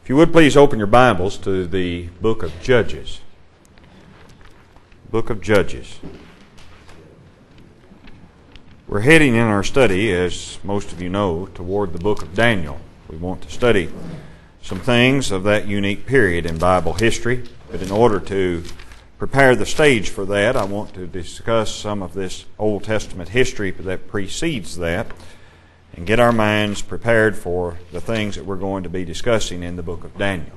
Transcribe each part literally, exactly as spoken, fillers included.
If you would please open your Bibles to the book of Judges. Book of Judges. We're heading in our study, as most of you know, toward the book of Daniel. We want to study some things of that unique period in Bible history, but in order to prepare the stage for that, I want to discuss some of this Old Testament history that precedes that, and get our minds prepared for the things that we're going to be discussing in the book of Daniel.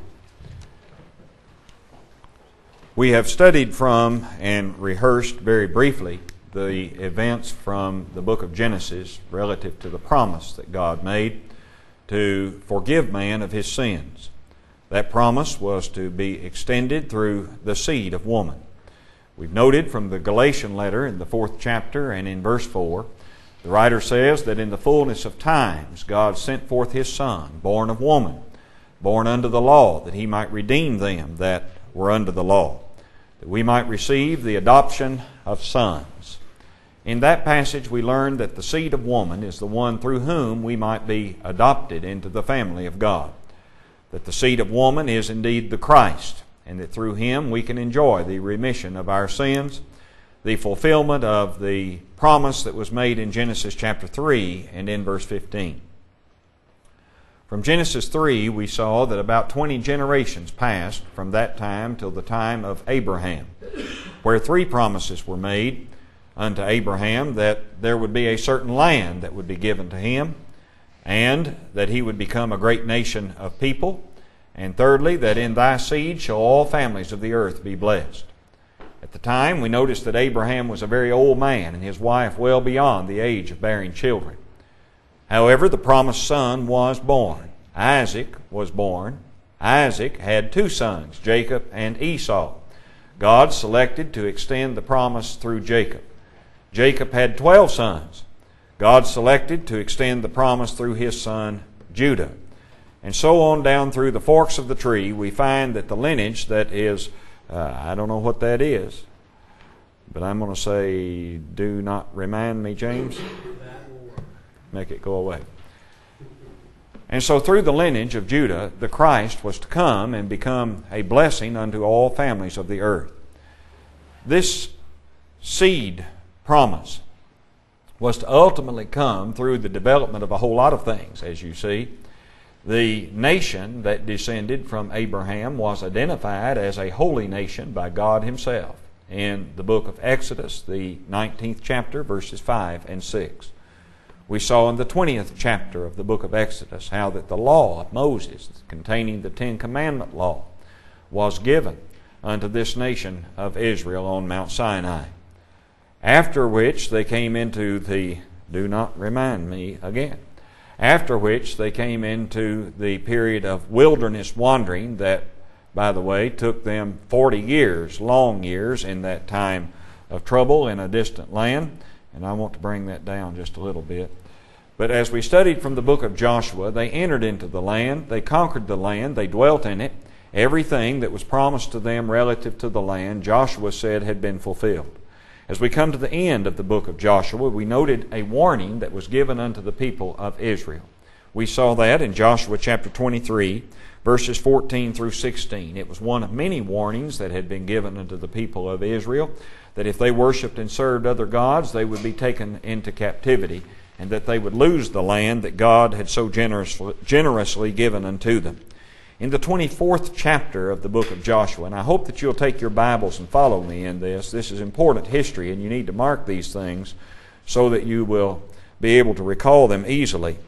We have studied from and rehearsed very briefly the events from the book of Genesis relative to the promise that God made to forgive man of his sins. That promise was to be extended through the seed of woman. We've noted from the Galatian letter in the fourth chapter and in verse four, the writer says that in the fullness of times God sent forth His Son, born of woman, born under the law, that He might redeem them that were under the law, that we might receive the adoption of sons. In that passage we learn that the seed of woman is the one through whom we might be adopted into the family of God, that the seed of woman is indeed the Christ, and that through Him we can enjoy the remission of our sins, the fulfillment of the promise that was made in Genesis chapter three and in verse fifteen. From Genesis three, we saw that about twenty generations passed from that time till the time of Abraham, where three promises were made unto Abraham: that there would be a certain land that would be given to him, and that he would become a great nation of people, and thirdly, that in thy seed shall all families of the earth be blessed. At the time, we noticed that Abraham was a very old man and his wife well beyond the age of bearing children. However, the promised son was born. Isaac was born. Isaac had two sons, Jacob and Esau. God selected to extend the promise through Jacob. Jacob had twelve sons. God selected to extend the promise through his son Judah. And so on down through the forks of the tree, we find that the lineage that is Uh, I don't know what that is, but I'm going to say, do not remind me, James. Make it go away. And so through the lineage of Judah, the Christ was to come and become a blessing unto all families of the earth. This seed promise was to ultimately come through the development of a whole lot of things, as you see. The nation that descended from Abraham was identified as a holy nation by God Himself in the book of Exodus, the nineteenth chapter, verses five and six. We saw in the twentieth chapter of the book of Exodus how that the law of Moses, containing the Ten Commandment law, was given unto this nation of Israel on Mount Sinai. After which they came into the, do not remind me again, After which they came into the period of wilderness wandering that, by the way, took them forty years, long years, in that time of trouble in a distant land. And I want to bring that down just a little bit. But as we studied from the book of Joshua, they entered into the land, they conquered the land, they dwelt in it. Everything that was promised to them relative to the land, Joshua said had been fulfilled. As we come to the end of the book of Joshua, we noted a warning that was given unto the people of Israel. We saw that in Joshua chapter twenty-three, verses fourteen through sixteen. It was one of many warnings that had been given unto the people of Israel, that if they worshipped and served other gods, they would be taken into captivity, and that they would lose the land that God had so generously, generously given unto them. In the twenty-fourth chapter of the book of Joshua, and I hope that you'll take your Bibles and follow me in this. This is important history, and you need to mark these things so that you will be able to recall them easily.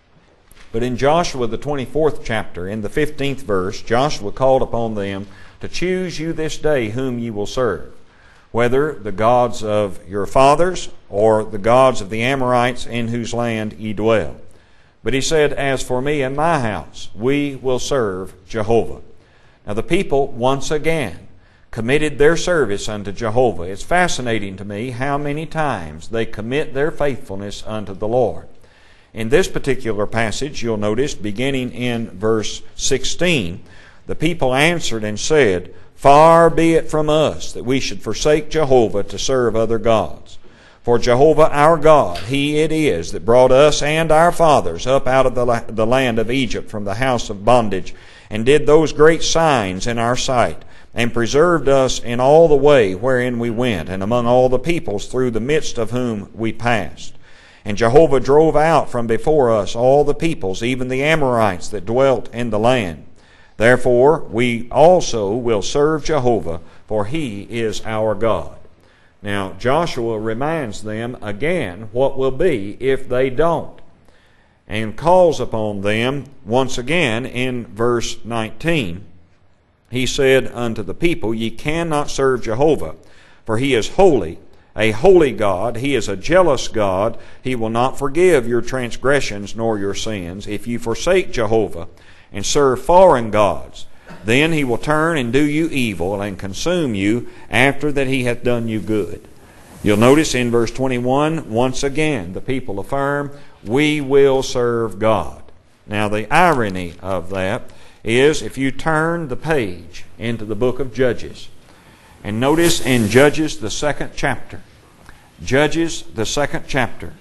But in Joshua, the twenty-fourth chapter, in the fifteenth verse, Joshua called upon them to choose you this day whom ye will serve, whether the gods of your fathers or the gods of the Amorites in whose land ye dwell. But he said, as for me and my house, we will serve Jehovah. Now the people once again committed their service unto Jehovah. It's fascinating to me how many times they commit their faithfulness unto the Lord. In this particular passage, you'll notice, beginning in verse sixteen, the people answered and said, far be it from us that we should forsake Jehovah to serve other gods. For Jehovah our God, He it is that brought us and our fathers up out of the, la- the land of Egypt from the house of bondage, and did those great signs in our sight, and preserved us in all the way wherein we went, and among all the peoples through the midst of whom we passed. And Jehovah drove out from before us all the peoples, even the Amorites that dwelt in the land. Therefore we also will serve Jehovah, for He is our God. Now Joshua reminds them again what will be if they don't, and calls upon them once again in verse nineteen. He said unto the people, Ye cannot serve Jehovah, for He is holy, a holy God. He is a jealous God. He will not forgive your transgressions nor your sins. If you forsake Jehovah and serve foreign gods, then He will turn and do you evil and consume you after that He hath done you good. You'll notice in verse twenty-one, once again, the people affirm, we will serve God. Now the irony of that is, if you turn the page into the book of Judges, and notice in Judges the second chapter, Judges the second chapter,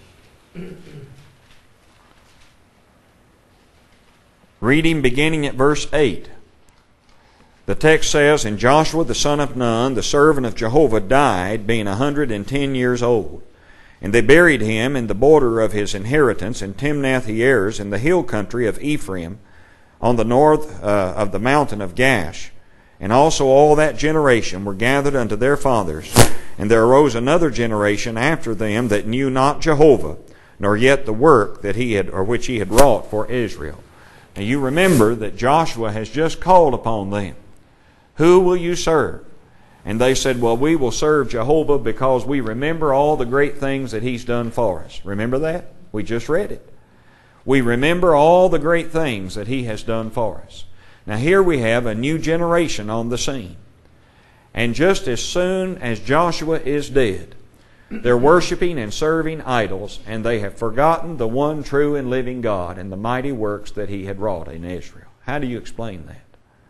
reading beginning at verse eight, the text says, And Joshua the son of Nun, the servant of Jehovah, died, being a hundred and ten years old. And they buried him in the border of his inheritance in Timnath-Heres, in the hill country of Ephraim, on the north uh, of the mountain of Gash. And also all that generation were gathered unto their fathers. And there arose another generation after them that knew not Jehovah, nor yet the work that he had, or which he had wrought for Israel. Now you remember that Joshua has just called upon them. Who will you serve? And they said, well, we will serve Jehovah because we remember all the great things that He's done for us. Remember that? We just read it. We remember all the great things that He has done for us. Now here we have a new generation on the scene. And just as soon as Joshua is dead, they're worshiping and serving idols, and they have forgotten the one true and living God and the mighty works that He had wrought in Israel. How do you explain that?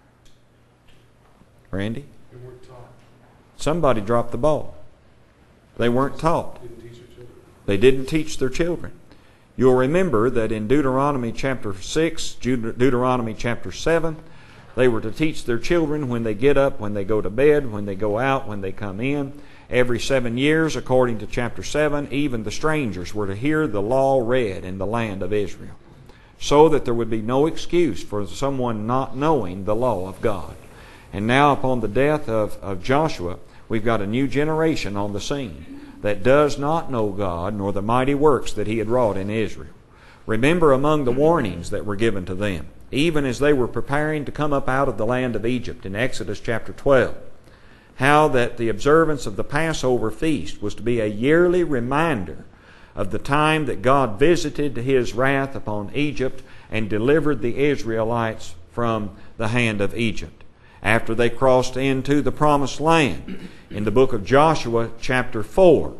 Randy? They weren't taught. Somebody dropped the ball. They weren't taught. Didn't teach their children. They didn't teach their children. You'll remember that in Deuteronomy chapter six, Deuteronomy chapter seven, they were to teach their children when they get up, when they go to bed, when they go out, when they come in. Every seven years, according to chapter seven, even the strangers were to hear the law read in the land of Israel, so that there would be no excuse for someone not knowing the law of God. And now upon the death of, of Joshua, we've got a new generation on the scene that does not know God nor the mighty works that He had wrought in Israel. Remember among the warnings that were given to them, even as they were preparing to come up out of the land of Egypt in Exodus chapter twelve, how that the observance of the Passover feast was to be a yearly reminder of the time that God visited His wrath upon Egypt and delivered the Israelites from the hand of Egypt after they crossed into the promised land. In the book of Joshua chapter four,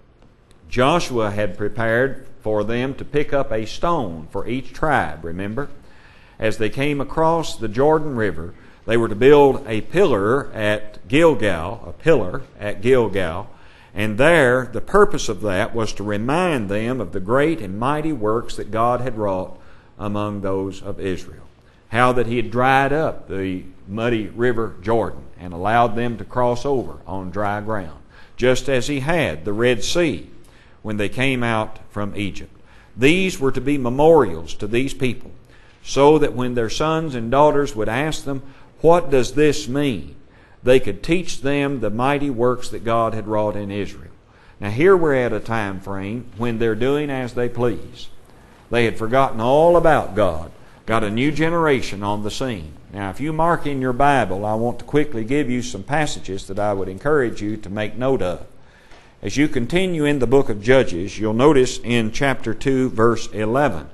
Joshua had prepared for them to pick up a stone for each tribe, remember? As they came across the Jordan River, they were to build a pillar at Gilgal, a pillar at Gilgal, and there the purpose of that was to remind them of the great and mighty works that God had wrought among those of Israel. How that He had dried up the muddy river Jordan and allowed them to cross over on dry ground, just as He had the Red Sea when they came out from Egypt. These were to be memorials to these people, so that when their sons and daughters would ask them, what does this mean? They could teach them the mighty works that God had wrought in Israel. Now here we're at a time frame when they're doing as they please. They had forgotten all about God. Got a new generation on the scene. Now if you mark in your Bible, I want to quickly give you some passages that I would encourage you to make note of. As you continue in the book of Judges, you'll notice in chapter two, verse eleven.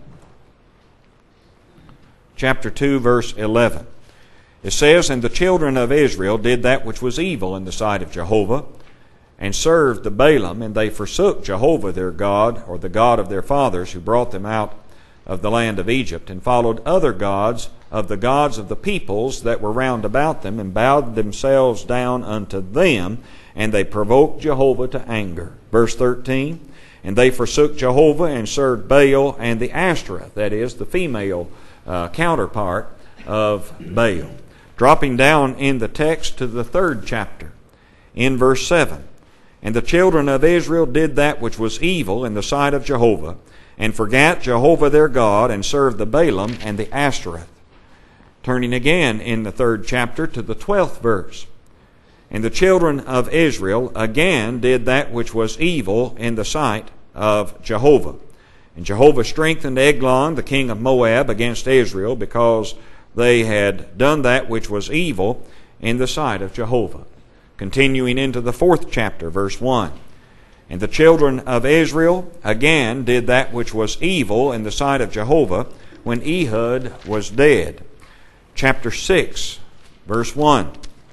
Chapter two, verse eleven. It says, And the children of Israel did that which was evil in the sight of Jehovah, and served the Balaam, and they forsook Jehovah their God, or the God of their fathers, who brought them out of the land of Egypt, and followed other gods of the gods of the peoples that were round about them, and bowed themselves down unto them, and they provoked Jehovah to anger. Verse thirteen, And they forsook Jehovah, and served Baal and the Ashtoreth, that is, the female uh, counterpart of Baal. Dropping down in the text to the third chapter, in verse seven. And the children of Israel did that which was evil in the sight of Jehovah, and forgat Jehovah their God, and served the Baalim and the Ashtoreth. Turning again in the third chapter to the twelfth verse. And the children of Israel again did that which was evil in the sight of Jehovah. And Jehovah strengthened Eglon, the king of Moab, against Israel, because they had done that which was evil in the sight of Jehovah. Continuing into the fourth chapter, verse one. And the children of Israel again did that which was evil in the sight of Jehovah, when Ehud was dead. Chapter six, verse one.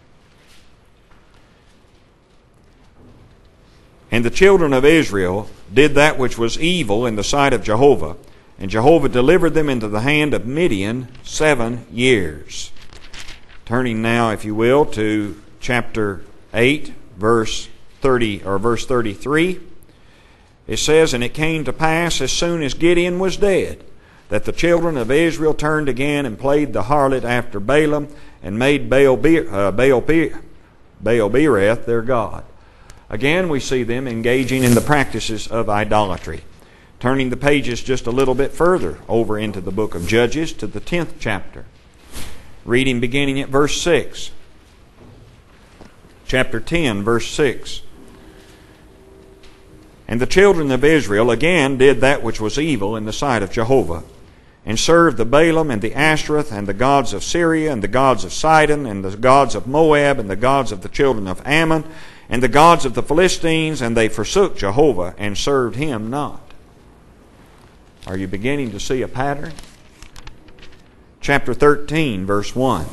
And the children of Israel did that which was evil in the sight of Jehovah, and Jehovah delivered them into the hand of Midian seven years. Turning now, if you will, to chapter eight, verse thirty or verse thirty-three. It says, And it came to pass as soon as Gideon was dead, that the children of Israel turned again and played the harlot after Balaam, and made Baal, uh, Baal, Baal Bereth their god. Again, we see them engaging in the practices of idolatry. Turning the pages just a little bit further over into the book of Judges to the tenth chapter. Reading beginning at verse six. Chapter ten, verse six. And the children of Israel again did that which was evil in the sight of Jehovah, and served the Balaam and the Ashtoreth, and the gods of Syria, and the gods of Sidon, and the gods of Moab, and the gods of the children of Ammon, and the gods of the Philistines, and they forsook Jehovah, and served him not. Are you beginning to see a pattern? Chapter thirteen, verse one.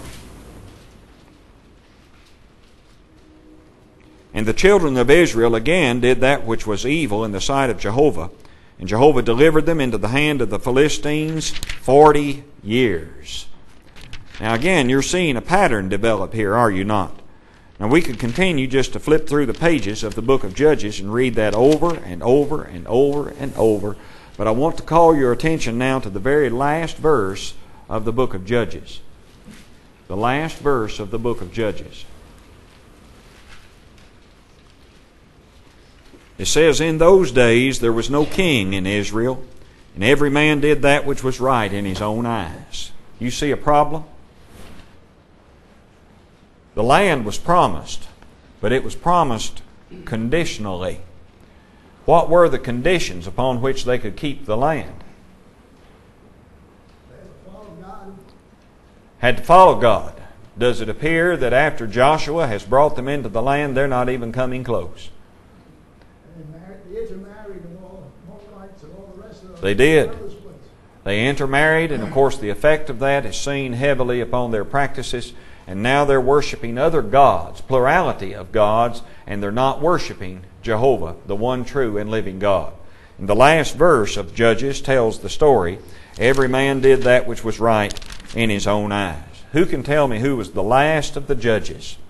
And the children of Israel again did that which was evil in the sight of Jehovah, and Jehovah delivered them into the hand of the Philistines forty years. Now again, you're seeing a pattern develop here, are you not? Now we could continue just to flip through the pages of the book of Judges and read that over and over and over and over, but I want to call your attention now to the very last verse of the book of Judges. The last verse of the book of Judges. It says, In those days there was no king in Israel, and every man did that which was right in his own eyes. You see a problem? The land was promised, but it was promised conditionally. What were the conditions upon which they could keep the land? They had to follow God. Had to follow God. Does it appear that after Joshua has brought them into the land, they're not even coming close? And married, the intermarried and all the Moabites and all the rest of them. They did. They intermarried, and of course the effect of that is seen heavily upon their practices. And now they're worshiping other gods, plurality of gods, and they're not worshiping Jehovah, the one true and living God. And the last verse of Judges tells the story. Every man did that which was right in his own eyes. Who can tell me who was the last of the judges?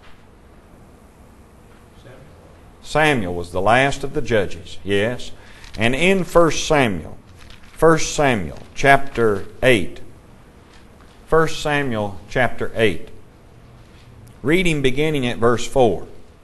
Samuel. Samuel was the last of the judges, yes. And in First Samuel, First Samuel chapter eight, First Samuel chapter eight, reading beginning at verse four.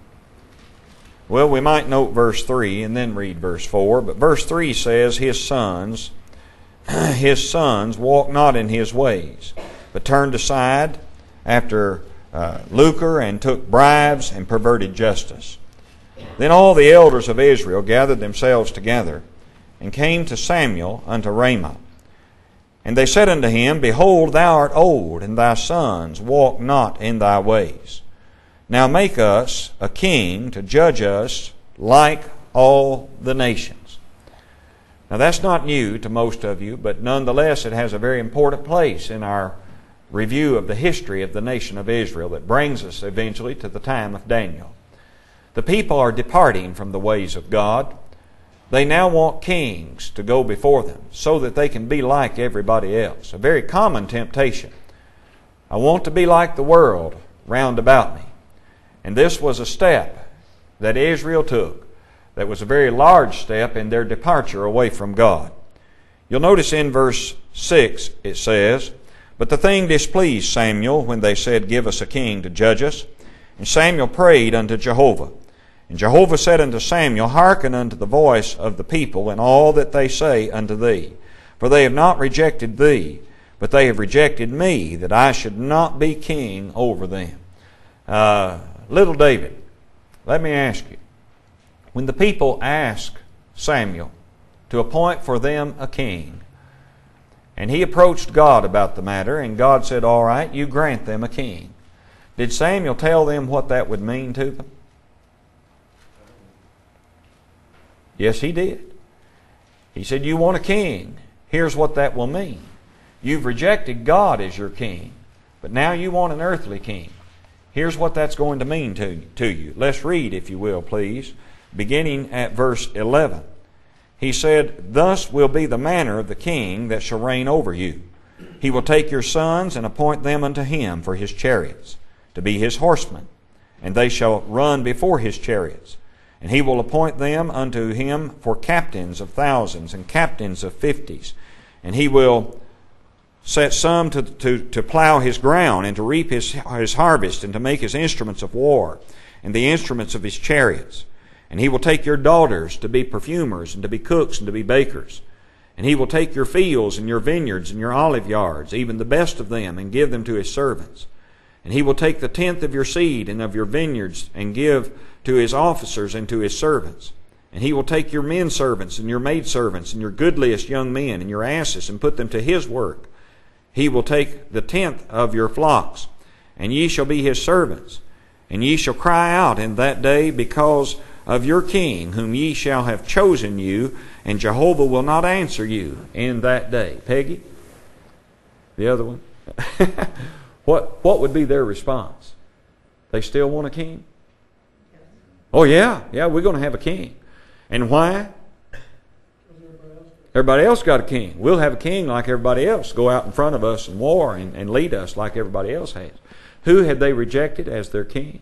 Well, we might note verse three and then read verse four, but verse three says, His sons, his sons walked not in his ways, but turned aside after uh, lucre, and took bribes, and perverted justice. Then all the elders of Israel gathered themselves together, and came to Samuel unto Ramah. And they said unto him, Behold, thou art old, and thy sons walk not in thy ways. Now make us a king to judge us like all the nations. Now that's not new to most of you, but nonetheless it has a very important place in our review of the history of the nation of Israel that brings us eventually to the time of Daniel. The people are departing from the ways of God. They now want kings to go before them so that they can be like everybody else. A very common temptation. I want to be like the world round about me. And this was a step that Israel took that was a very large step in their departure away from God. You'll notice in verse six it says, But the thing displeased Samuel when they said, Give us a king to judge us. And Samuel prayed unto Jehovah. And Jehovah said unto Samuel, Hearken unto the voice of the people in all that they say unto thee. For they have not rejected thee, but they have rejected me, that I should not be king over them. Uh, little David, let me ask you, when the people asked Samuel to appoint for them a king, and he approached God about the matter, and God said, All right, you grant them a king. Did Samuel tell them what that would mean to them? Yes, he did. He said, You want a king. Here's what that will mean. You've rejected God as your king, but now you want an earthly king. Here's what that's going to mean to, to you. Let's read, if you will, please, beginning at verse eleven. He said, Thus will be the manner of the king that shall reign over you. He will take your sons and appoint them unto him for his chariots, to be his horsemen, and they shall run before his chariots. And he will appoint them unto him for captains of thousands and captains of fifties. And he will set some to, to, to plow his ground and to reap his, his harvest and to make his instruments of war and the instruments of his chariots. And he will take your daughters to be perfumers and to be cooks and to be bakers. And he will take your fields and your vineyards and your olive yards, even the best of them, and give them to his servants. And he will take the tenth of your seed and of your vineyards and give to his officers and to his servants. And he will take your men servants and your maid servants and your goodliest young men and your asses and put them to his work. He will take the tenth of your flocks, and ye shall be his servants. And ye shall cry out in that day because of your king, whom ye shall have chosen you, and Jehovah will not answer you in that day. Peggy? The other one? What, what would be their response? They still want a king? Oh yeah, yeah, we're going to have a king. And why? Everybody else got a king. We'll have a king like everybody else, go out in front of us in war and, and lead us like everybody else has. Who had they rejected as their king?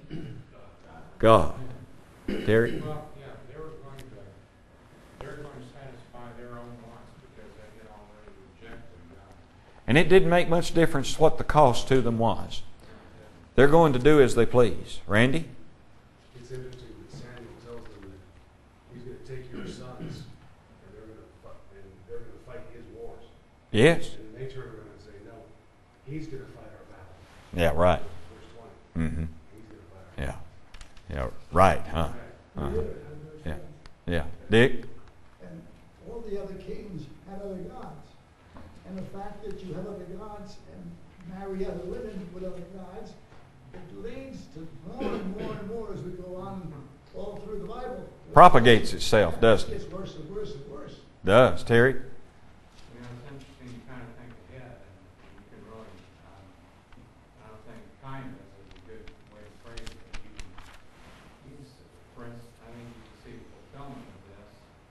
God. Terry? Well, yeah, they were going to, they were going to satisfy their own wants because they had already rejected God. And it didn't make much difference what the cost to them was. They're going to do as they please. Randy? It's interesting that Samuel tells them that he's going to take your sons and they're going to fight, and they're going to fight his wars. Yes. And they turn around and say, no, he's going to fight our battle. Yeah, right. Verse twenty. Mm-hmm. He's going to fight our battle. Yeah. Yeah, right, huh? Uh-huh. Yeah. Yeah. Dick? And all the other kings had other gods. And the fact that you have other gods and marry other women with other gods, it leads to more and more and more as we go on all through the Bible. Propagates itself, doesn't it? It gets worse and worse and worse. Does. Terry? You know, it's interesting you kind of think ahead, and you can really, um, I don't think kindness is a good way to phrase it. You can, you can, for instance, I think you can see the fulfillment of this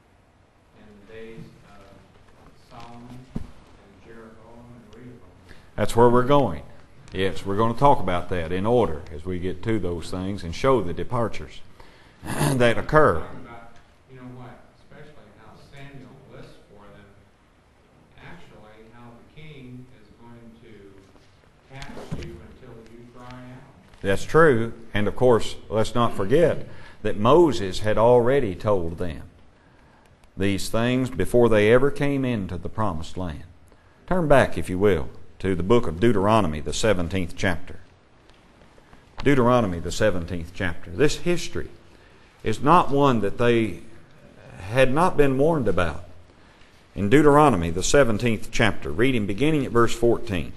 in the days of Solomon and Jeroboam and Rehoboam. That's where we're going. Yes, we're going to talk about that in order as we get to those things and show the departures that occur. Talking about, you know what, especially how Samuel lists for them, actually how the king is going to catch you until you cry out. That's true. And of course, let's not forget that Moses had already told them these things before they ever came into the promised land. Turn back, if you will, to the book of Deuteronomy, the seventeenth chapter. Deuteronomy, the seventeenth chapter. This history is not one that they had not been warned about. In Deuteronomy, the seventeenth chapter, reading beginning at verse fourteen.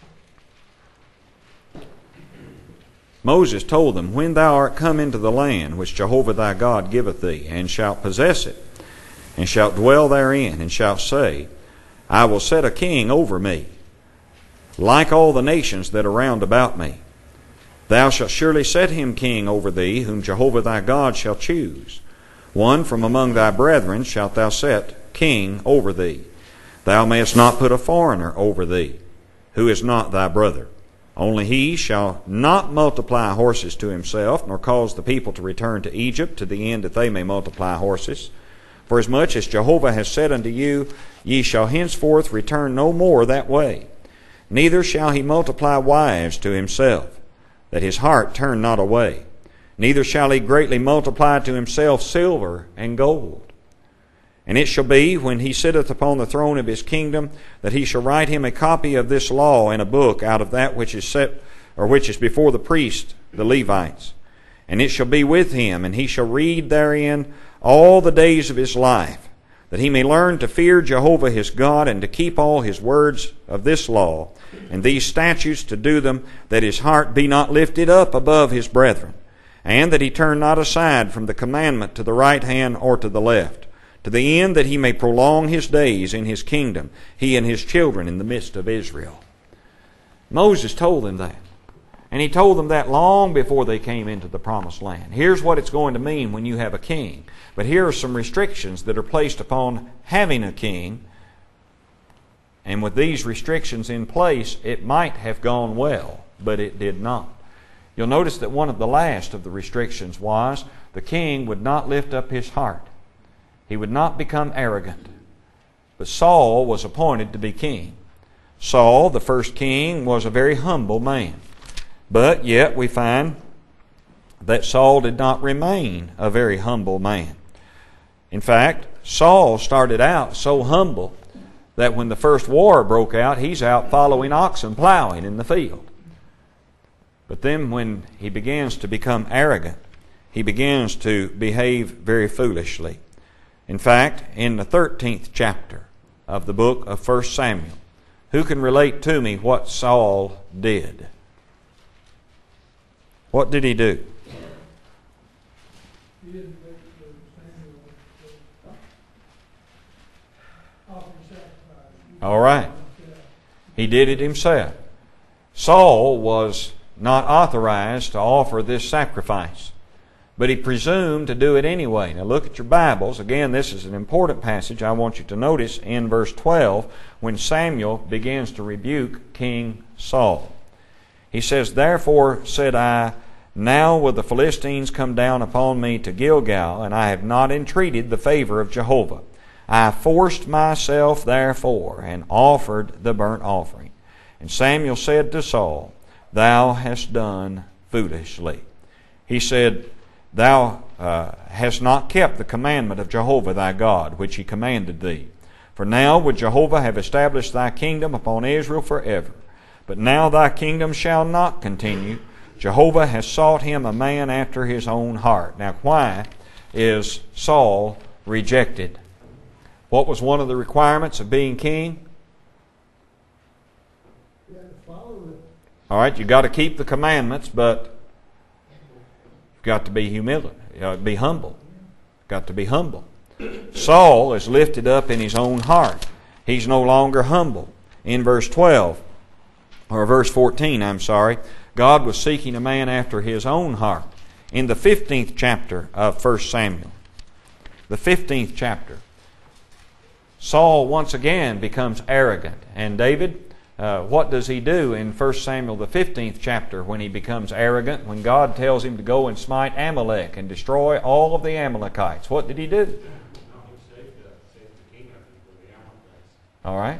Moses told them, When thou art come into the land which Jehovah thy God giveth thee, and shalt possess it, and shalt dwell therein, and shalt say, I will set a king over me, like all the nations that are round about me. Thou shalt surely set him king over thee, whom Jehovah thy God shall choose. One from among thy brethren shalt thou set king over thee. Thou mayest not put a foreigner over thee, who is not thy brother. Only he shall not multiply horses to himself, nor cause the people to return to Egypt, to the end that they may multiply horses. For as much as Jehovah has said unto you, ye shall henceforth return no more that way. Neither shall he multiply wives to himself, that his heart turn not away. Neither shall he greatly multiply to himself silver and gold. And it shall be, when he sitteth upon the throne of his kingdom, that he shall write him a copy of this law in a book out of that which is set, or which is before the priests, the Levites. And it shall be with him, and he shall read therein all the days of his life, that he may learn to fear Jehovah his God, and to keep all his words of this law, and these statutes to do them, that his heart be not lifted up above his brethren, and that he turn not aside from the commandment to the right hand or to the left, to the end that he may prolong his days in his kingdom, he and his children in the midst of Israel. Moses told them that. And he told them that long before they came into the promised land. Here's what it's going to mean when you have a king. But here are some restrictions that are placed upon having a king. And with these restrictions in place, it might have gone well, but it did not. You'll notice that one of the last of the restrictions was the king would not lift up his heart. He would not become arrogant. But Saul was appointed to be king. Saul, the first king, was a very humble man. But yet we find that Saul did not remain a very humble man. In fact, Saul started out so humble that when the first war broke out, he's out following oxen plowing in the field. But then when he begins to become arrogant, he begins to behave very foolishly. In fact, in the thirteenth chapter of the book of First Samuel, who can relate to me what Saul did? What did he do? He didn't wait for Samuel to offer sacrifice. All right. He did it himself. Saul was not authorized to offer this sacrifice, but he presumed to do it anyway. Now look at your Bibles. Again, this is an important passage I want you to notice in verse twelve when Samuel begins to rebuke King Saul. He says, "Therefore said I, now will the Philistines come down upon me to Gilgal, and I have not entreated the favor of Jehovah. I forced myself therefore, and offered the burnt offering. And Samuel said to Saul, Thou hast done foolishly." He said, Thou uh, hast not kept the commandment of Jehovah thy God, which he commanded thee. For now would Jehovah have established thy kingdom upon Israel forever. But now thy kingdom shall not continue. Jehovah has sought him a man after his own heart. Now why is Saul rejected? What was one of the requirements of being king? You had to follow it. All right, you've got to keep the commandments, but you've got to be humility, you got to be humble. Got to be humble. Saul is lifted up in his own heart. He's no longer humble. In verse twelve, or verse fourteen, I'm sorry, God was seeking a man after his own heart. In the fifteenth chapter of First Samuel, the fifteenth chapter, Saul once again becomes arrogant. And David, uh, what does he do in First Samuel, the fifteenth chapter, when he becomes arrogant, when God tells him to go and smite Amalek and destroy all of the Amalekites? What did he do? All right.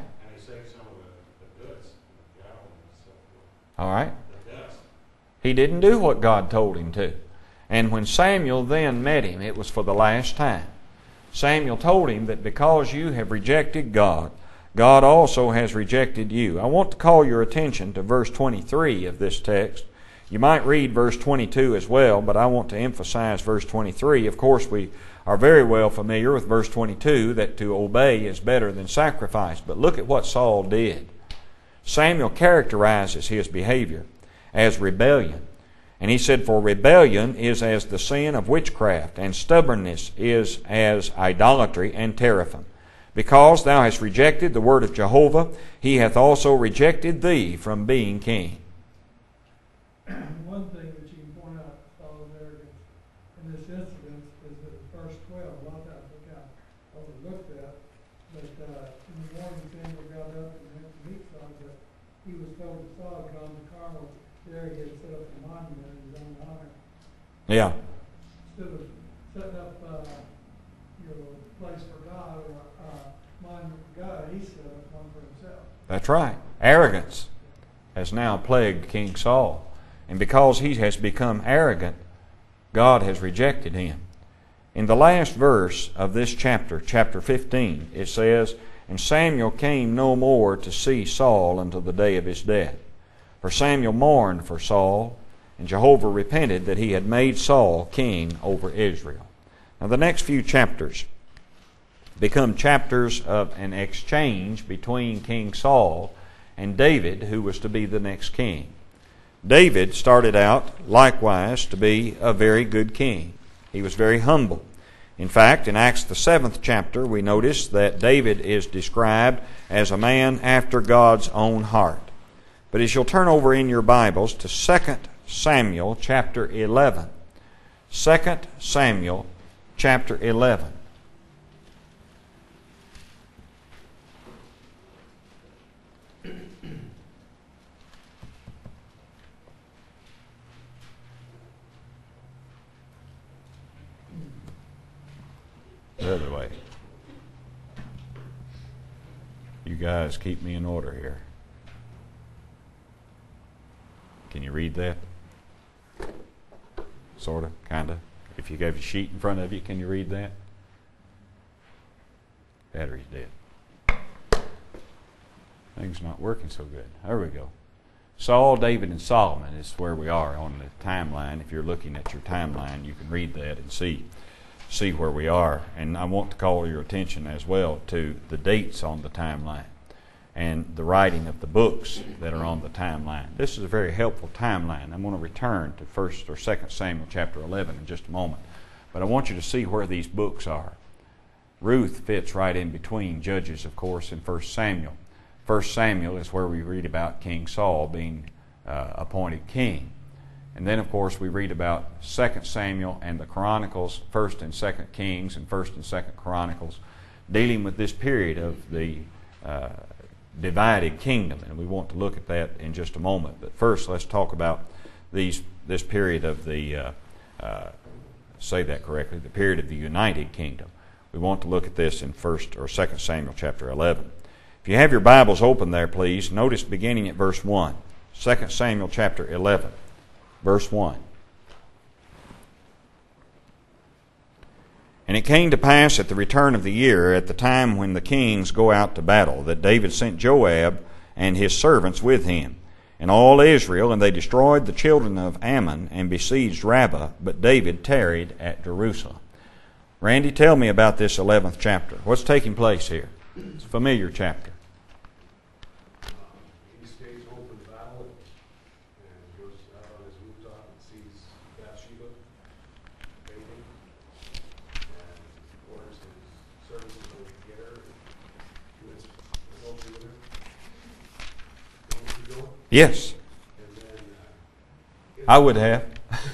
All right. He didn't do what God told him to. And when Samuel then met him, it was for the last time. Samuel told him that because you have rejected God, God also has rejected you. I want to call your attention to verse twenty-three of this text. You might read verse twenty-two as well, but I want to emphasize verse twenty-three. Of course, we are very well familiar with verse twenty-two, that to obey is better than sacrifice. But look at what Saul did. Samuel characterizes his behavior as rebellion. And he said, For rebellion is as the sin of witchcraft, and stubbornness is as idolatry and teraphim. Because thou hast rejected the word of Jehovah, he hath also rejected thee from being king. One thing that you can point out, Saul's arrogance in this incident is that verse twelve, a lot of times we kind of overlooked that, but uh, in the morning Samuel got up and went to meet Saul, but he was told that Saul had gone to Carmel. There he had set up a monument in his own honor. Yeah. Instead of setting up uh, you know, a place for God or a uh, monument for God, he set up one for himself. That's right. Arrogance. has now plagued King Saul. And because he has become arrogant, God has rejected him. In the last verse of this chapter, chapter fifteen, it says, "And Samuel came no more to see Saul until the day of his death. For Samuel mourned for Saul, and Jehovah repented that he had made Saul king over Israel." Now the next few chapters become chapters of an exchange between King Saul and David, who was to be the next king. David started out likewise to be a very good king. He was very humble. In fact, in Acts the seventh chapter, we notice that David is described as a man after God's own heart. But as you'll turn over in your Bibles to Second Samuel chapter eleven. Second Samuel chapter eleven. The other way. You guys keep me in order here. Can you read that? Sort of, kind of. If you have a sheet in front of you, can you read that? Battery's dead. Things not working so good. There we go. Saul, David, and Solomon is where we are on the timeline. If you're looking at your timeline, you can read that and see see where we are. And I want to call your attention as well to the dates on the timeline and the writing of the books that are on the timeline. This is a very helpful timeline. I'm going to return to First or Second Samuel chapter eleven in just a moment. But I want you to see where these books are. Ruth fits right in between Judges, of course, and First Samuel. First Samuel is where we read about King Saul being uh, appointed king. And then, of course, we read about Second Samuel and the Chronicles, First and Second Kings and First and Second Chronicles, dealing with this period of the uh, divided kingdom. And we want to look at that in just a moment. But first, let's talk about these this period of the, uh, uh, say that correctly, the period of the united kingdom. We want to look at this in First or Second Samuel chapter eleven. If you have your Bibles open there, please, notice beginning at verse one. Second Samuel chapter eleven. Verse one. "And it came to pass at the return of the year, at the time when the kings go out to battle, that David sent Joab and his servants with him, and all Israel, and they destroyed the children of Ammon and besieged Rabbah, but David tarried at Jerusalem." Randy, tell me about this eleventh chapter. What's taking place here? It's a familiar chapter. He stays home from the battle and goes out on his rooftop and sees Bathsheba bathing, and orders his servants to go get her and commits adultery with her. Want me to go? Yes, And then uh, I would have.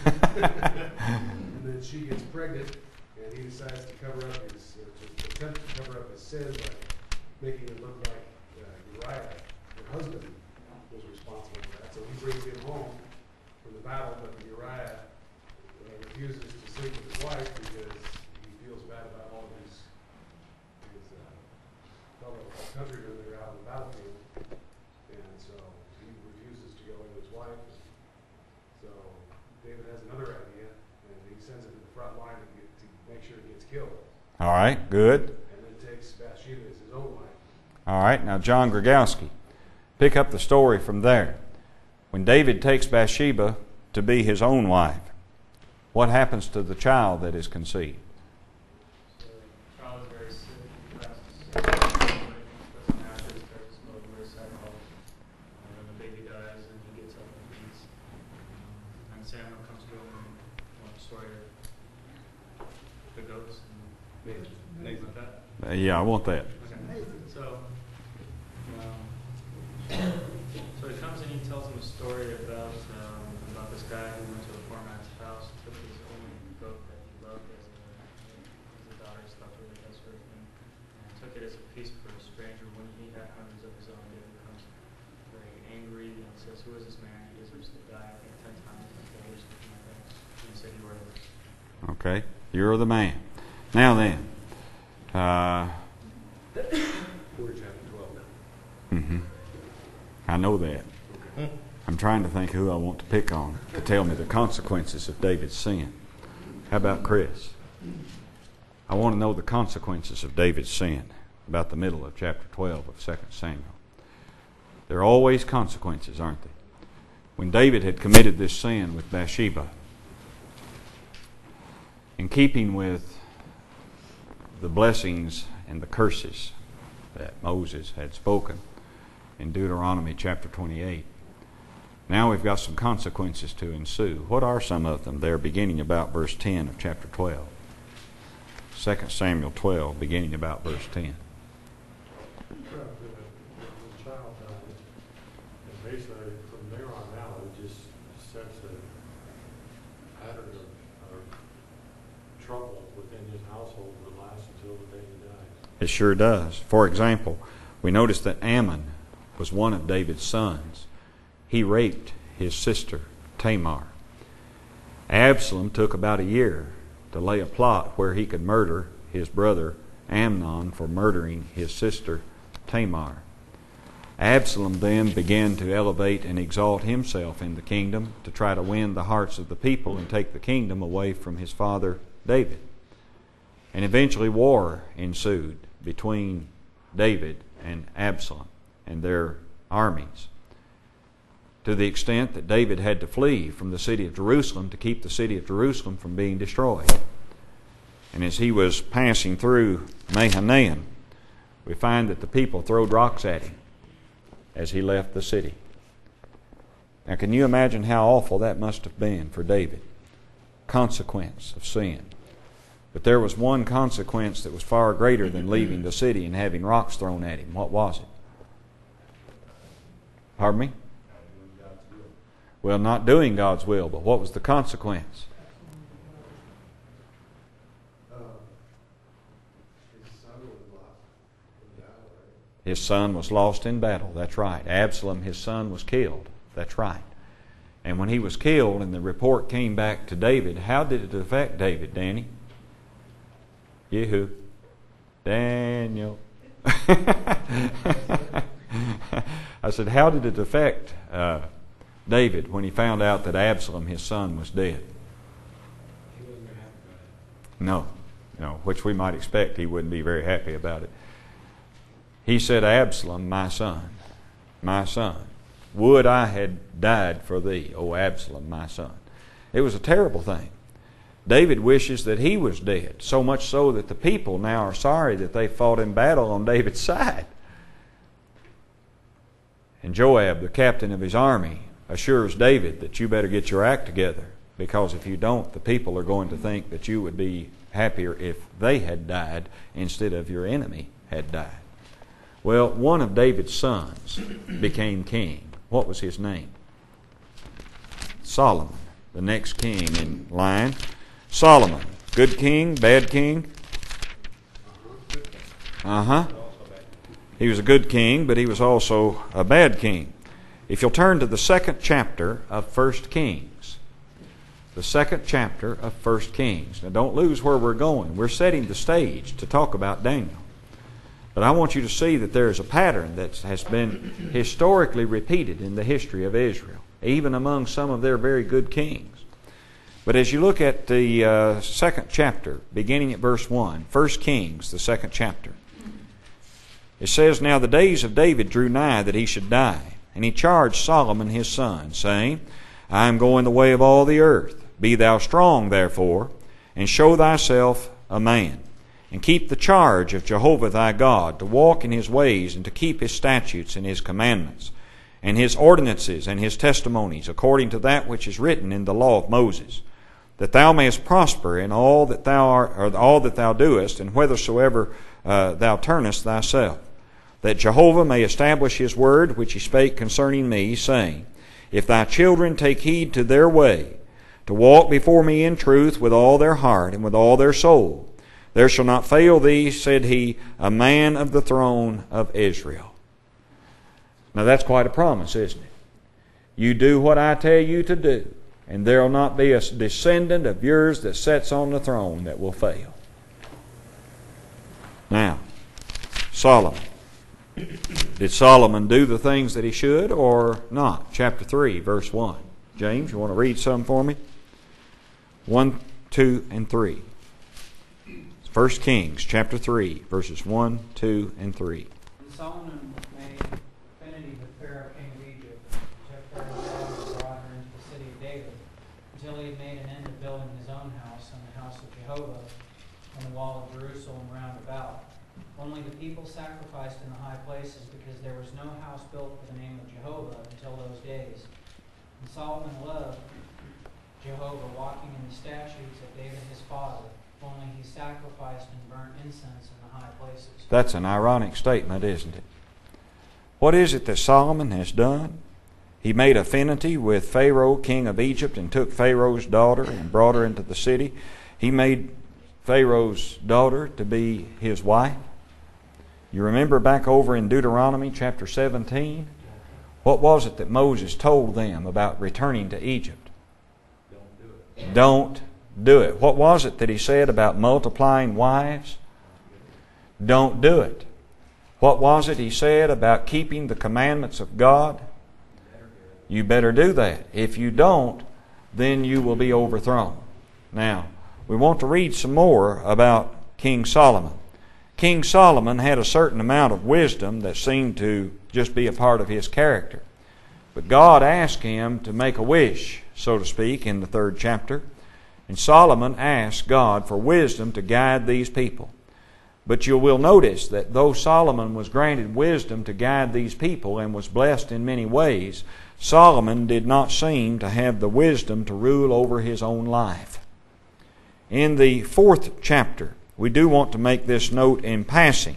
and then she gets pregnant, and he decides to cover up his, or to attempt to cover up his sin by making it look like uh, Uriah, her husband, was responsible for that. So he brings him home from the battle, but Uriah uh, refuses to sleep with his wife because he feels bad about all of his, his uh, fellow countrymen that are out on the battlefield. And so he refuses to go in with his wife. So David has another idea, and he sends him to the front line to, get, to make sure he gets killed. All right, good. And then takes Bathsheba as his own wife. All right, now John Grigowski, pick up the story from there. When David takes Bathsheba to be his own wife, what happens to the child that is conceived? So the child is very sick, he passes, doesn't have it, starts to smoke, very sad about it. And then the baby dies, and he gets up and leaves. Um, and Samuel comes to him and wants the story of the goats and things like that. Uh, yeah, I want that. Okay. So, um, so he comes and he tells him a story about um, about this guy who went to the poor man's house, took his only goat that he loved as a, as a daughter, stuff with it, that sort of thing, and took it as a feast for a stranger when he had hundreds of his own. He becomes very angry and says, "Who is this man? He deserves to die." I think ten times, or something like that. And he said, "You are the." Okay, you're the man. Now then, uh, We're in chapter twelve now. mm-hmm. I know that. I'm trying to think who I want to pick on to tell me the consequences of David's sin. How about Chris? I want to know the consequences of David's sin, about the middle of chapter twelve of Second Samuel. There are always consequences, aren't there? When David had committed this sin with Bathsheba, in keeping with the blessings and the curses that Moses had spoken in Deuteronomy chapter twenty-eight, now we've got some consequences to ensue. What are some of them? They're beginning about verse ten of chapter twelve. Second Samuel twelve, beginning about verse ten. The child died, and basically from there on out, it just sets a pattern of, of trouble within his household that lasts until the day he dies. It sure does. For example, we notice that Ammon was one of David's sons. He raped his sister Tamar. Absalom took about a year to lay a plot where he could murder his brother Amnon for murdering his sister Tamar. Absalom then began to elevate and exalt himself in the kingdom to try to win the hearts of the people and take the kingdom away from his father David. And eventually war ensued between David and Absalom and their armies, to the extent that David had to flee from the city of Jerusalem to keep the city of Jerusalem from being destroyed. And as he was passing through Mahanaim, we find that the people throwed rocks at him as he left the city. Now, can you imagine how awful that must have been for David? Consequence of sin. But there was one consequence that was far greater than leaving the city and having rocks thrown at him. What was it? Pardon me? Well, not doing God's will, but what was the consequence? Uh, his son was lost in battle, right? His son was lost in battle. That's right. Absalom, his son, was killed. That's right. And when he was killed and the report came back to David, how did it affect David, Danny? Yehu. Daniel. I said, how did it affect uh, David when he found out that Absalom, his son, was dead? He wasn't very happy about it. No, no, which we might expect he wouldn't be very happy about it. He said, Absalom, my son, my son, would I had died for thee, O Absalom, my son. It was a terrible thing. David wishes that he was dead, so much so that the people now are sorry that they fought in battle on David's side. And Joab, the captain of his army, assures David that you better get your act together, because if you don't, the people are going to think that you would be happier if they had died instead of your enemy had died. Well, one of David's sons became king. What was his name? Solomon, the next king in line. Solomon, good king, bad king? Uh-huh. He was a good king, but he was also a bad king. If you'll turn to the second chapter of First Kings. The second chapter of First Kings. Now don't lose where we're going. We're setting the stage to talk about Daniel. But I want you to see that there is a pattern that has been historically repeated in the history of Israel, even among some of their very good kings. But as you look at the uh, second chapter, beginning at verse one, First Kings, the second chapter, it says, Now the days of David drew nigh that he should die, and he charged Solomon his son, saying, I am going the way of all the earth. Be thou strong, therefore, and show thyself a man, and keep the charge of Jehovah thy God, to walk in his ways, and to keep his statutes and his commandments, and his ordinances and his testimonies, according to that which is written in the law of Moses, that thou mayest prosper in all that thou art, or all that thou doest, and whithersoever uh, thou turnest thyself, that Jehovah may establish his word which he spake concerning me, saying, If thy children take heed to their way, to walk before me in truth with all their heart and with all their soul, there shall not fail thee, said he, a man of the throne of Israel. Now that's quite a promise, isn't it? You do what I tell you to do, and there will not be a descendant of yours that sits on the throne that will fail. Now, Solomon. Did Solomon do the things that he should or not? Chapter three, verse one. James, you want to read some for me? one, two, and three. First Kings, chapter three, verses one, two, and three. And Solomon made affinity with Pharaoh, king of Egypt, and took Pharaoh's daughter and brought her into the city of David, until he had made an end of building his own house and the house of Jehovah, and the wall of Jerusalem round about. Only the people sacrificed in the high places, because there was no house built for the name of Jehovah until those days. And Solomon loved Jehovah, walking in the statutes of David his father, only he sacrificed and burnt incense in the high places. That's an ironic statement, isn't it? What is it that Solomon has done? He made affinity with Pharaoh, king of Egypt, and took Pharaoh's daughter and brought her into the city. He made Pharaoh's daughter to be his wife. You remember back over in Deuteronomy chapter seventeen? What was it that Moses told them about returning to Egypt? Don't do it. Don't do it. What was it that he said about multiplying wives? Don't do it. What was it he said about keeping the commandments of God? You better do that. If you don't, then you will be overthrown. Now, we want to read some more about King Solomon. King Solomon had a certain amount of wisdom that seemed to just be a part of his character. But God asked him to make a wish, so to speak, in the third chapter. And Solomon asked God for wisdom to guide these people. But you will notice that though Solomon was granted wisdom to guide these people and was blessed in many ways, Solomon did not seem to have the wisdom to rule over his own life. In the fourth chapter, we do want to make this note in passing.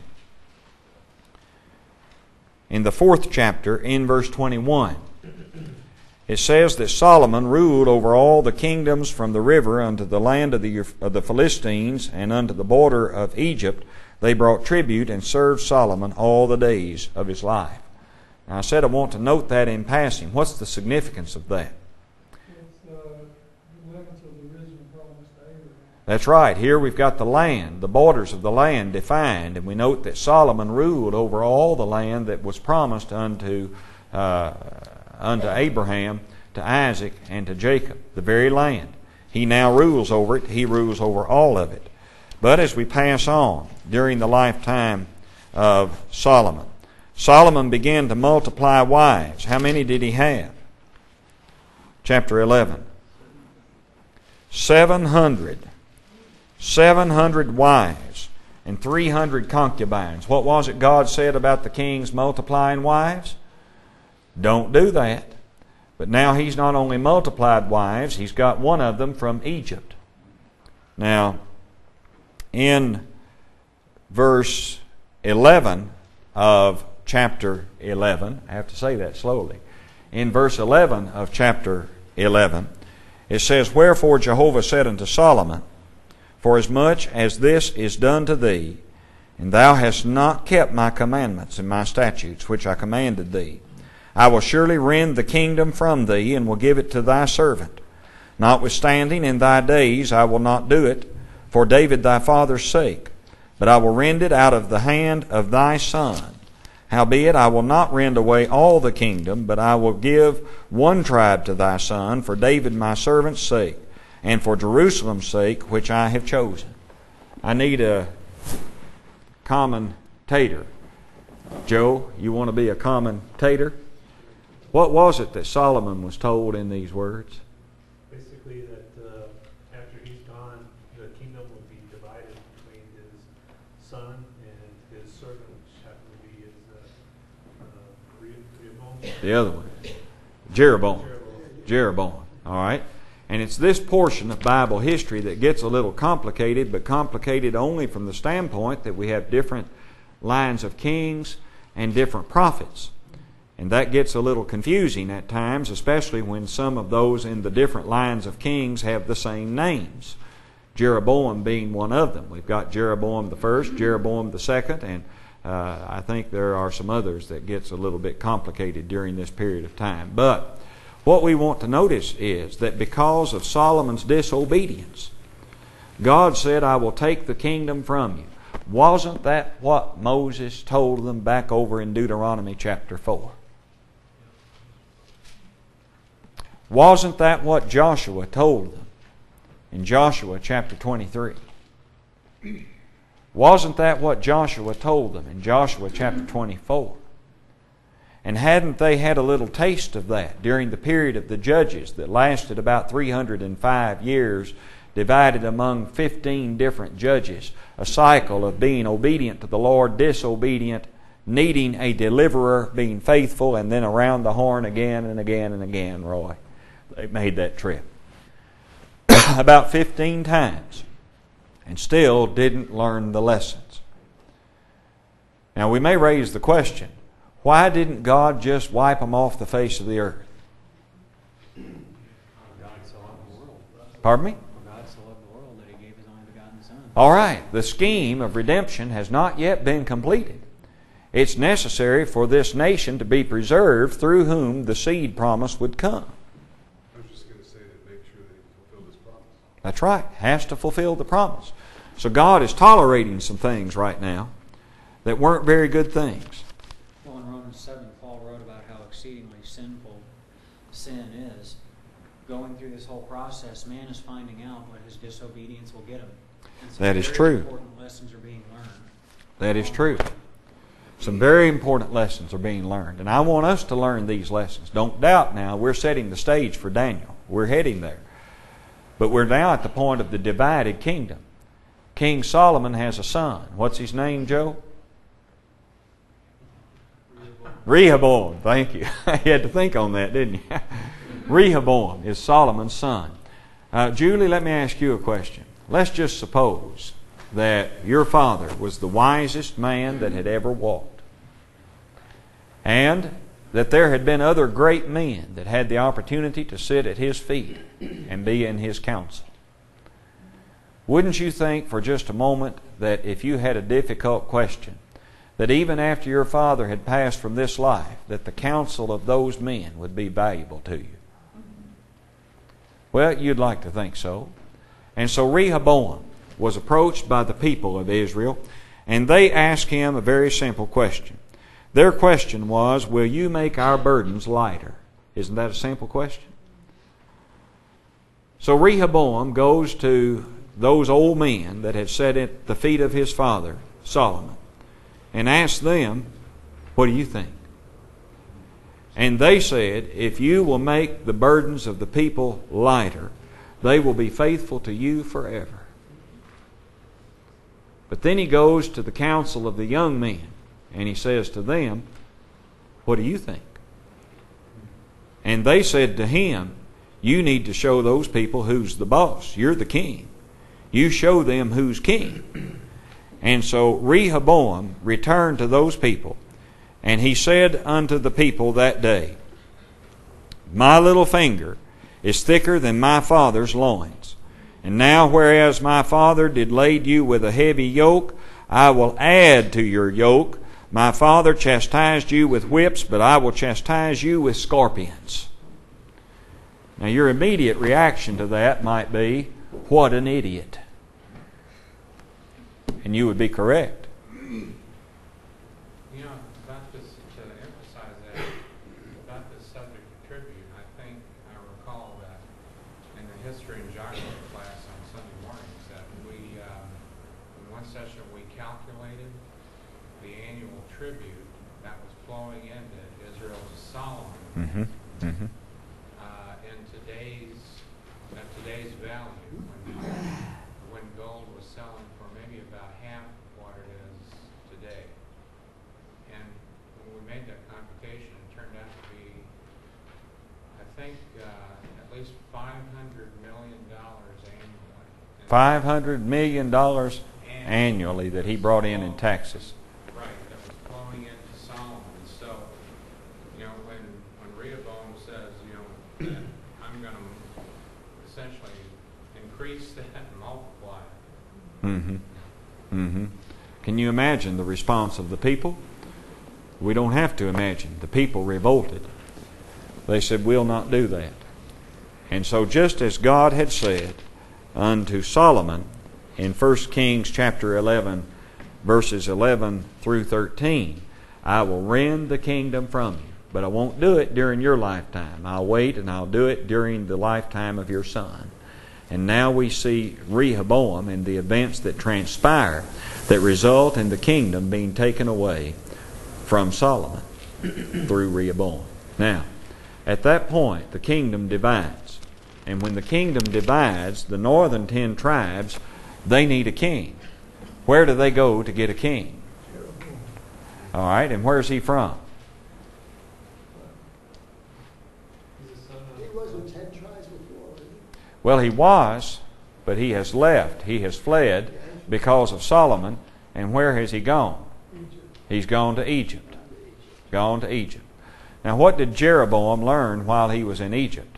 In the fourth chapter, in verse twenty-one, it says that Solomon ruled over all the kingdoms from the river unto the land of the, of the Philistines and unto the border of Egypt. They brought tribute and served Solomon all the days of his life. Now I said I want to note that in passing. What's the significance of that? It's uh, the limits of the original promise to Abraham. That's right. Here we've got the land, the borders of the land defined, and we note that Solomon ruled over all the land that was promised unto uh, unto Abraham, to Isaac, and to Jacob, the very land. He now rules over it. He rules over all of it. But as we pass on, during the lifetime of Solomon, Solomon began to multiply wives. How many did he have? Chapter eleven. Seven hundred. Seven hundred wives and three hundred concubines. What was it God said about the kings multiplying wives? Don't do that. But now he's not only multiplied wives, he's got one of them from Egypt. Now, in verse eleven of chapter eleven, I have to say that slowly. In verse eleven of chapter eleven, it says, Wherefore Jehovah said unto Solomon, Forasmuch as this is done to thee, and thou hast not kept my commandments and my statutes, which I commanded thee, I will surely rend the kingdom from thee, and will give it to thy servant. Notwithstanding, in thy days I will not do it, for David thy father's sake, but I will rend it out of the hand of thy son. Howbeit I will not rend away all the kingdom, but I will give one tribe to thy son, for David my servant's sake, and for Jerusalem's sake, which I have chosen. I need a commentator. Joe, you want to be a commentator? What was it that Solomon was told in these words? Basically that uh, after he's gone, the kingdom would be divided between his son and his servant, which happened to be his uh, uh, Rehoboam. The other one. Jeroboam. Jeroboam. Jeroboam. All right. And it's this portion of Bible history that gets a little complicated, but complicated only from the standpoint that we have different lines of kings and different prophets. And that gets a little confusing at times, especially when some of those in the different lines of kings have the same names. Jeroboam being one of them. We've got Jeroboam the first, Jeroboam the second, and uh, I think there are some others that gets a little bit complicated during this period of time. But what we want to notice is that because of Solomon's disobedience, God said, I will take the kingdom from you. Wasn't that what Moses told them back over in Deuteronomy chapter four? Wasn't that what Joshua told them in Joshua chapter twenty-three? Wasn't that what Joshua told them in Joshua chapter twenty-four? And hadn't they had a little taste of that during the period of the judges that lasted about three hundred five years, divided among fifteen different judges, a cycle of being obedient to the Lord, disobedient, needing a deliverer, being faithful, and then around the horn again and again and again, Roy. They made that trip about fifteen times and still didn't learn the lessons. Now we may raise the question, why didn't God just wipe them off the face of the earth? God so loved the world. Pardon me? God so loved the world that He gave His only begotten Son. All right, the scheme of redemption has not yet been completed. It's necessary for this nation to be preserved through whom the seed promise would come. I was just going to say to make sure that He fulfilled His promise. That's right, has to fulfill the promise. So God is tolerating some things right now that weren't very good things. Well, in Romans seven, Paul wrote about how exceedingly sinful sin is. Going through this whole process, man is finding out what his disobedience will get him. And some That is very true. important lessons are being learned. That is true. Some very important lessons are being learned. And I want us to learn these lessons. Don't doubt now, we're setting the stage for Daniel. We're heading there. But we're now at the point of the divided kingdom. King Solomon has a son. What's his name, Joe? Rehoboam. Thank you. You had to think on that, didn't you? Rehoboam is Solomon's son. Uh, Julie, let me ask you a question. Let's just suppose that your father was the wisest man that had ever walked, and that there had been other great men that had the opportunity to sit at his feet and be in his counsel. Wouldn't you think for just a moment that if you had a difficult question, that even after your father had passed from this life, that the counsel of those men would be valuable to you? Well, you'd like to think so. And so Rehoboam was approached by the people of Israel, and they asked him a very simple question. Their question was, will you make our burdens lighter? Isn't that a simple question? So Rehoboam goes to those old men that had sat at the feet of his father, Solomon, and asked them, what do you think? And they said, if you will make the burdens of the people lighter, they will be faithful to you forever. But then he goes to the council of the young men, and he says to them, what do you think? And they said to him, you need to show those people who's the boss. You're the king. You show them who's king. And so Rehoboam returned to those people, and he said unto the people that day, my little finger is thicker than my father's loins. And now whereas my father did lade you with a heavy yoke, I will add to your yoke. My father chastised you with whips, but I will chastise you with scorpions. Now your immediate reaction to that might be, what an idiot. And you would be correct. You know, about this, to emphasize that, about this subject of tribute, I think I recall that in the history and geography class on Sunday mornings that we, um, in one session we calculated the annual tribute that was flowing into Israel to Solomon. Mm-hmm. Mm-hmm. Uh, in today's, at today's value, when, when gold was selling for maybe about half what it is today. And when we made that computation, it turned out to be, I think, uh, at least five hundred million dollars annually. five hundred million dollars annually that he brought in in taxes. Right, that was flowing into Solomon. So, you know, when, when Rehoboam says, you know, that I'm going to essentially increase that and multiply it. Mm-hmm. Mm-hmm. Can you imagine the response of the people? We don't have to imagine. The people revolted. They said, we'll not do that. And so just as God had said unto Solomon in First Kings chapter eleven, verses eleven through thirteen. I will rend the kingdom from you, but I won't do it during your lifetime. I'll wait and I'll do it during the lifetime of your son. And now we see Rehoboam and the events that transpire that result in the kingdom being taken away from Solomon through Rehoboam. Now, at that point, the kingdom divides. And when the kingdom divides, the northern ten tribes, they need a king. Where do they go to get a king? All right, and where's he from? He was with ten tribes before, wasn't he? Well, he was, but he has left. He has fled because of Solomon. And where has he gone? Egypt. He's gone to Egypt. Gone to Egypt. Now, what did Jeroboam learn while he was in Egypt?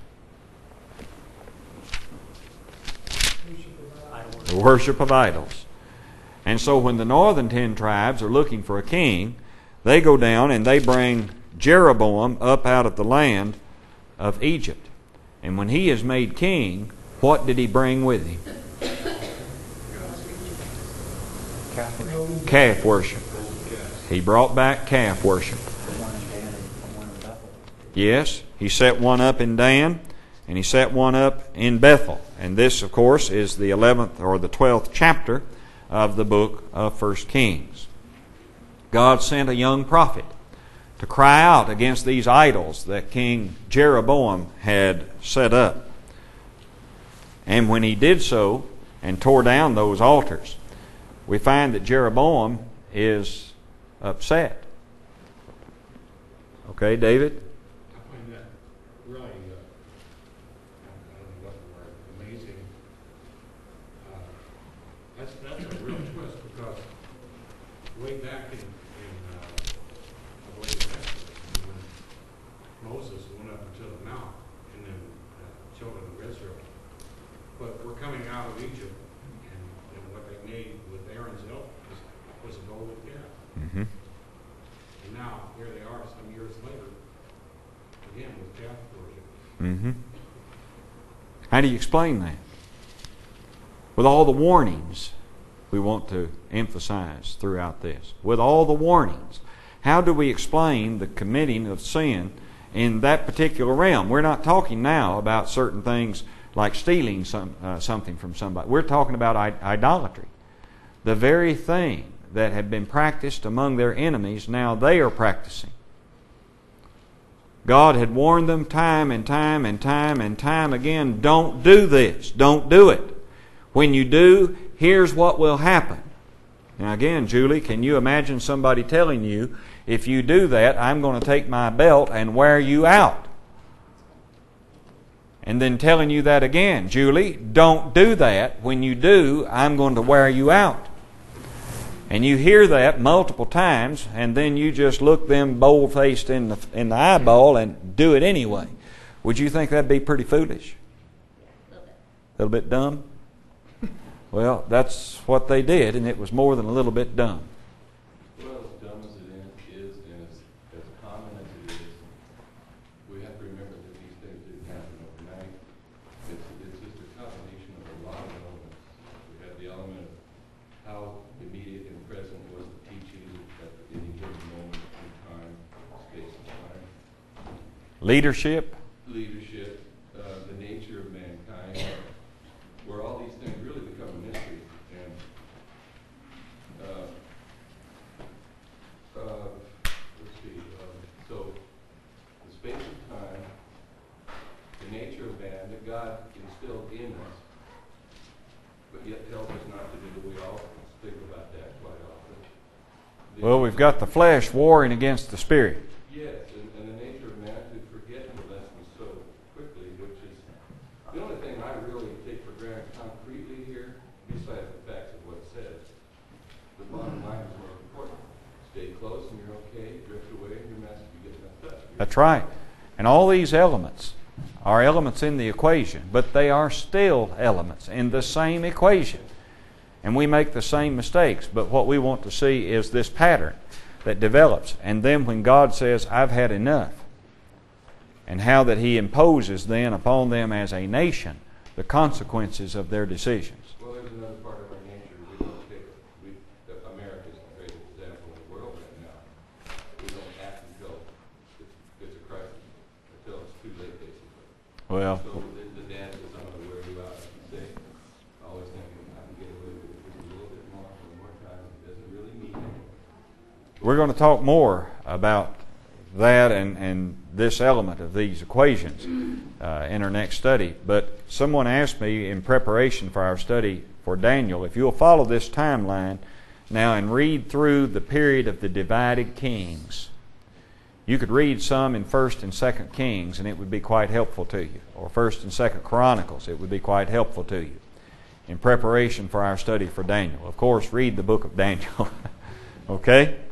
The worship of idols. And so when the northern ten tribes are looking for a king, they go down and they bring Jeroboam up out of the land of Egypt. And when he is made king, what did he bring with him? Calf worship. He brought back calf worship. Yes, he set one up in Dan, and he set one up in Bethel. And this, of course, is the eleventh or the twelfth chapter of the book of First Kings. God sent a young prophet to cry out against these idols that King Jeroboam had set up. And when he did so and tore down those altars, we find that Jeroboam is upset. Okay, David? I find that really, uh, I don't know what the word, amazing. Uh, that's, that's a real twist, because way back in, in uh, I believe Exodus, when Moses went up into the mount, and then uh, children of Israel, but we're coming out of Egypt, and, and what they made with Aaron's help was, was a golden calf. Mm-hmm. And now, here they are some years later, again with calf worship. Mm-hmm. How do you explain that? With all the warnings we want to emphasize throughout this, with all the warnings, how do we explain the committing of sin in that particular realm? We're not talking now about certain things like stealing some, uh, something from somebody. We're talking about I- idolatry. The very thing that had been practiced among their enemies, now they are practicing. God had warned them time and time and time and time again, don't do this, don't do it. When you do, here's what will happen. Now again, Julie, can you imagine somebody telling you, if you do that, I'm going to take my belt and wear you out? And then telling you that again, Julie, don't do that. When you do, I'm going to wear you out. And you hear that multiple times, and then you just look them bold-faced in the, in the eyeball and do it anyway. Would you think that'd be pretty foolish? A little bit. A little bit dumb? Well, that's what they did, and it was more than a little bit dumb. Well, as dumb as it is, and as, as common as it is, we have to remember that these things didn't happen overnight. It's, it's just a combination of a lot of elements. We have the element of how immediate and present was the teaching at any given moment in time, space and time. Leadership. Leadership, uh, the nature of mankind, where all these things really become a mystery. And uh, uh, let's see, uh, so the space of time, the nature of man that God instilled in us, but yet tells us not to do. We all think about that quite often. The Well, we've got the flesh warring against the spirit. Yes, and, and the nature of man to forget the lessons so quickly, which is the only thing I really take for granted concretely here, besides the facts of what it says. The bottom line is more important. Stay close and you're okay. Drift away and you're messed. You get messed up. You're That's right. And all these elements are elements in the equation, but they are still elements in the same equation. And we make the same mistakes, but what we want to see is this pattern that develops. And then when God says, I've had enough, and how that He imposes then upon them as a nation the consequences of their decisions. Well, there's another part of our nature we don't take. We, America's Well, So the, the dad was on the word about sick, always thinking I can get away with it just a little bit more for more time. It doesn't really mean it. we're going to talk more about that and, and this element of these equations uh, in our next study. But someone asked me in preparation for our study for Daniel, if you'll follow this timeline now and read through the period of the divided kings. You could read some in First and Second Kings, and it would be quite helpful to you. Or First and Second Chronicles, it would be quite helpful to you in preparation for our study for Daniel. Of course, read the book of Daniel. Okay?